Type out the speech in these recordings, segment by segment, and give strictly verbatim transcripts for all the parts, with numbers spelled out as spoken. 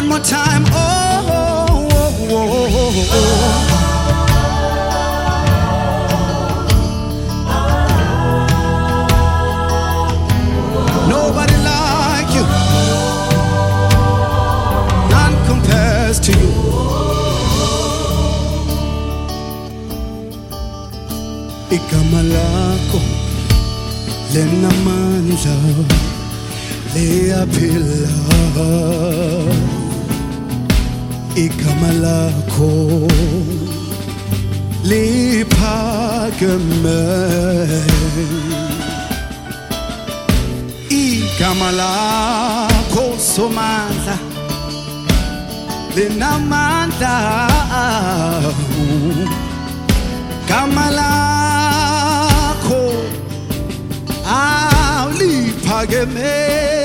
One more time. Oh, oh, oh, oh, oh. Nobody like you. None compares to you. Igama lako linamandla liyaphila. Igama lakho liphakeme. Igama lakho somandla linamandla. Igama lakho liphakeme.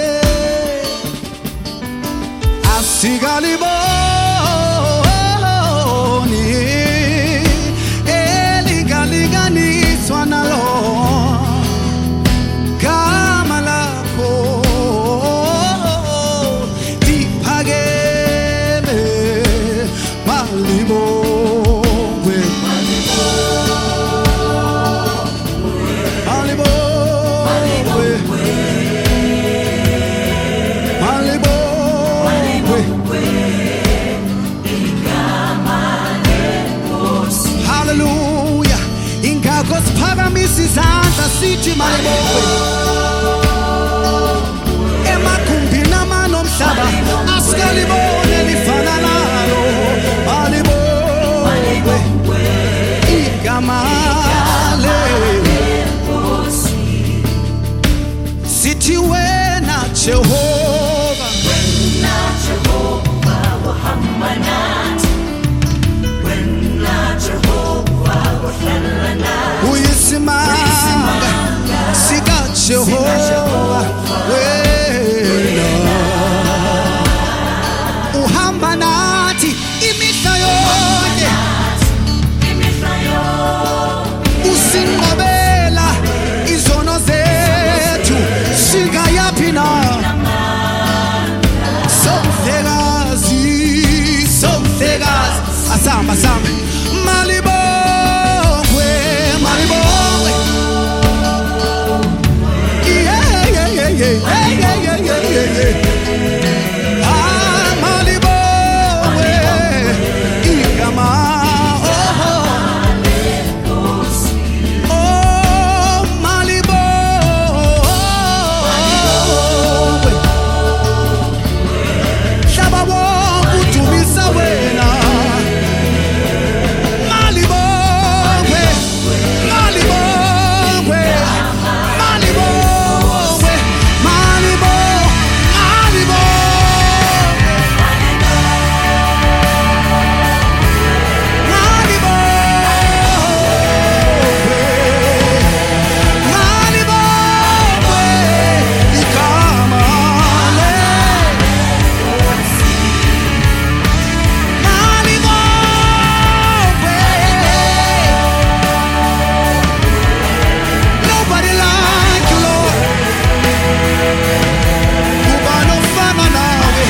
Asikaliboni eligalinganiswa nalo. Igama lakho liphakeme. Malibongwe, malibongwe, malibongwe. Hallelujah. Ingakho siphakamisa izandla sithi malibongwe. Emagumbini amanye omhlaba asikalibone elifana nalo. Malibongwe. Igama lenkosi. Sithi wena Jehova, wena Jehova wahamba nathi, wena Jehova wahlala nathi, uyisimanga sika Jehova. Wena uhamba nathi imihla yonke, imihla yonke, usinqobela izono zethu. Singayaphi na somhlekazi, somhlekazi. Asamba asamba. Malibongwe, malibongwe. Yeah, yeah, yeah, yeah, yeah, yeah, yeah, yeah, yeah. Ah, malibongwe. Igama, oh, oh, malibongwe. Hlaba wonke udumisa wena. Malibongwe, malibongwe, malibongwe, malibongwe, malibongwe, igama lenkosi. Malibongwe. Nobody like you, Lord. Kuba nofana nawe.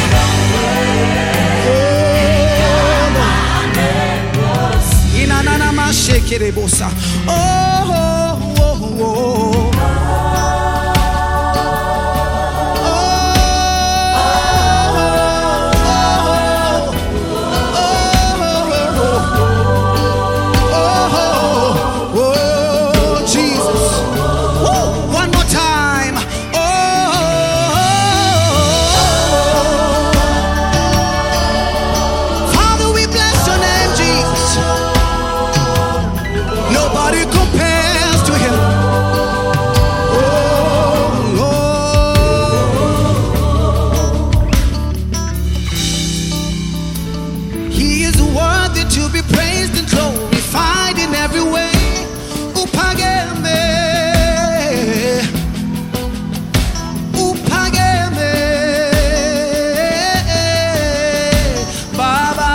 Oh, inanana mashekere bosa. Oh, oh, oh, oh. Oh, Jesus. Woo. One more time. Oh, Father, we bless your name, Jesus. Nobody compares to him. Oh, Lord. He is worthy to be praised and glorified in every way. Upageme, upageme, Baba.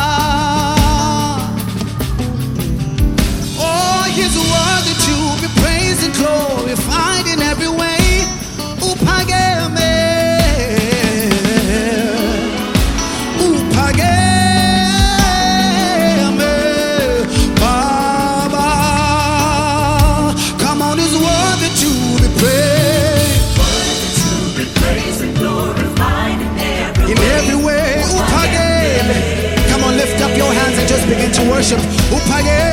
Oh, he's worthy to be praised and glorified in every way. Upageme, worship. Uphakeme